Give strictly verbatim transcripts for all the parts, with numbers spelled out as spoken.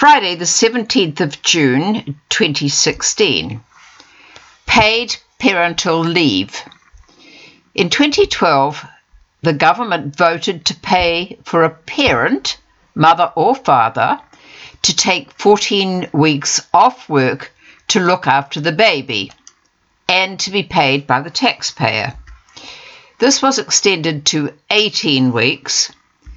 Friday, the seventeenth of June, twenty sixteen. Paid parental leave. In twenty twelve, the government voted to pay for a parent, mother or father, to take fourteen weeks off work to look after the baby and to be paid by the taxpayer. This was extended to eighteen weeks,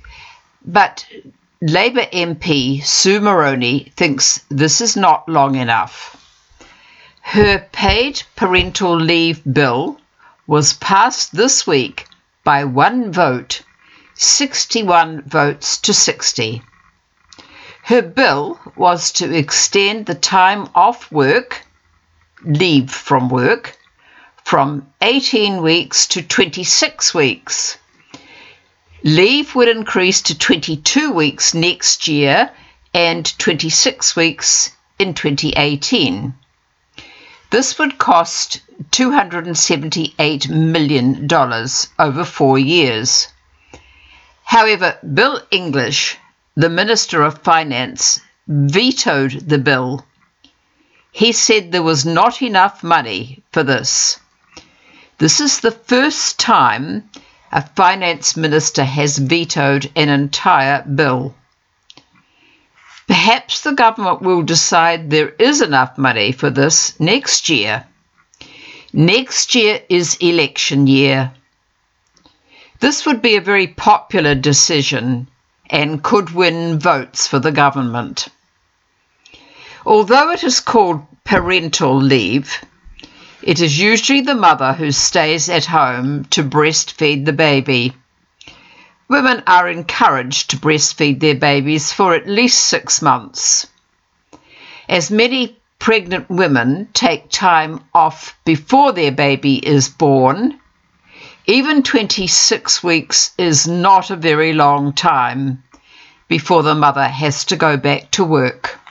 but Labour M P Sue Moroney thinks this is not long enough. Her paid parental leave bill was passed this week by one vote, sixty-one votes to sixty. Her bill was to extend the time off work, leave from work, from eighteen weeks to twenty-six weeks. Leave would increase to twenty-two weeks next year and twenty-six weeks in twenty eighteen. This would cost two hundred seventy-eight million dollars over four years. However, Bill English, the Minister of Finance, vetoed the bill. He said there was not enough money for this. This is the first time a finance minister has vetoed an entire bill. Perhaps the government will decide there is enough money for this next year. Next year is election year. This would be a very popular decision and could win votes for the government. Although it is called parental leave, it is usually the mother who stays at home to breastfeed the baby. Women are encouraged to breastfeed their babies for at least six months. As many pregnant women take time off before their baby is born, even twenty-six weeks is not a very long time before the mother has to go back to work.